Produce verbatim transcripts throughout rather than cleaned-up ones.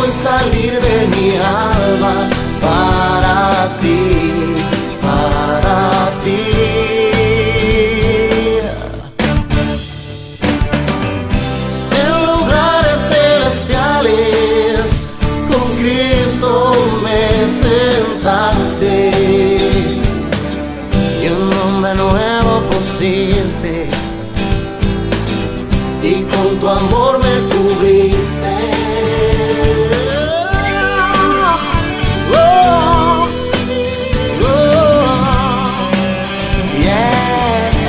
hoy salir de mi alma para ti, para ti. En lugares celestiales con Cristo me sentaste y un nombre nuevo pusiste y con tu amor me cubriste. Oh, oh, yeah,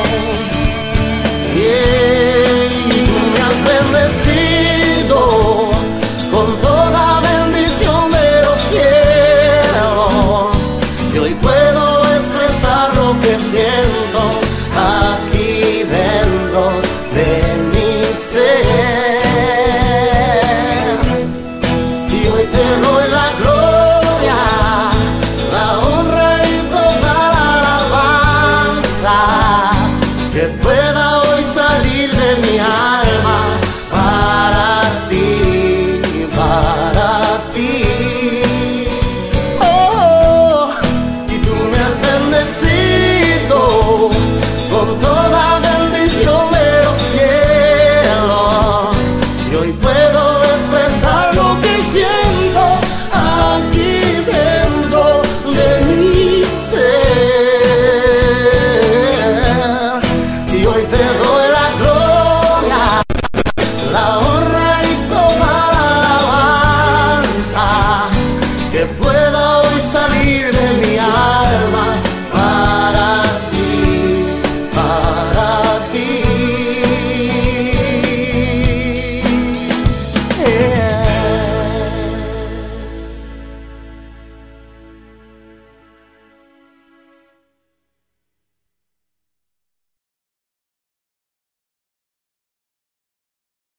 yeah. Y tú me has bendecido con toda bendición de los cielos y hoy puedo expresar lo que siento aquí dentro de mi ser. Y hoy te doy